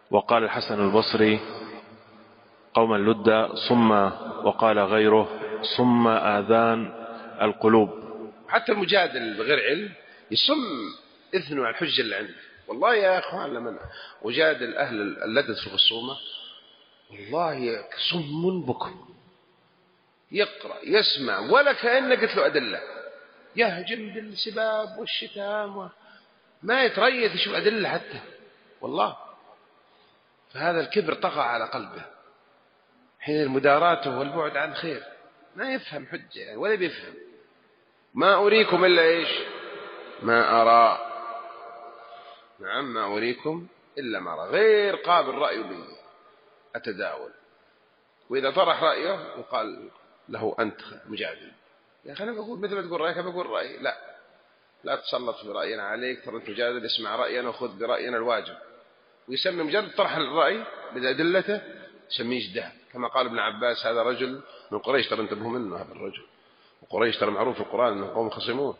وقال الحسن البصري قوما لدا صم، وقال غيره صم آذان القلوب. حتى المجادل بغير علم يصم إذنه على الحجة اللي عنده. والله يا أخوان لمن أجادل أهل اللدد في الخصومة والله صم بكم، يقرأ يسمع ولا كأنه قلت له أدلة، يهجم بالسباب والشتام ما يتريث يشوف أدلة حتى. والله فهذا الكبر طغى على قلبه حين المداراة والبعد عن خير، ما يفهم حجة يعني ولا بيفهم. ما أريكم إلا إيش؟ ما أرى. نعم ما أريكم إلا ما أرى، غير قابل رأي لي أتداول. وإذا طرح رأيه يقال له أنت مجادل. يا أخي أنا بقول مثل ما تقول رأيك بقول رأيي. لا تسلط برأينا عليك، ترى أنت مجادل، اسمع رأينا وخذ برأينا الواجب. ويسمي مجرد طرح الرأي بأدلته يسميه اجتهاد، كما قال ابن عباس هذا رجل من قريش، ترى انتبهوا منه هذا الرجل، وقريش ترى معروف في القرآن أنهم قوم خصمون.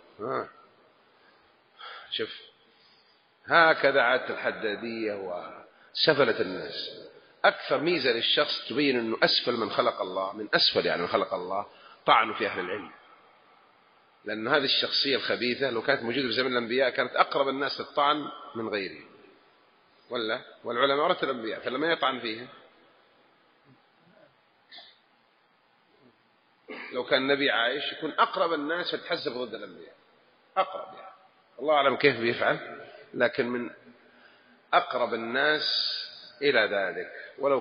شوف هكذا عادة الحدادية وسفلة الناس. أكثر ميزة للشخص تبين أنه أسفل من خلق الله، من أسفل يعني من خلق الله، طعنوا في أهل العلم. لأن هذه الشخصية الخبيثة لو كانت موجودة في زمن الأنبياء كانت أقرب الناس للطعن من غيره، والعلماء ورثة الأنبياء، فلما يطعن فيهم لو كان النبي عايش يكون أقرب الناس فتحزب ضد الأنبياء، أقرب يعني الله أعلم كيف بيفعل، لكن من أقرب الناس إلى ذلك. ولو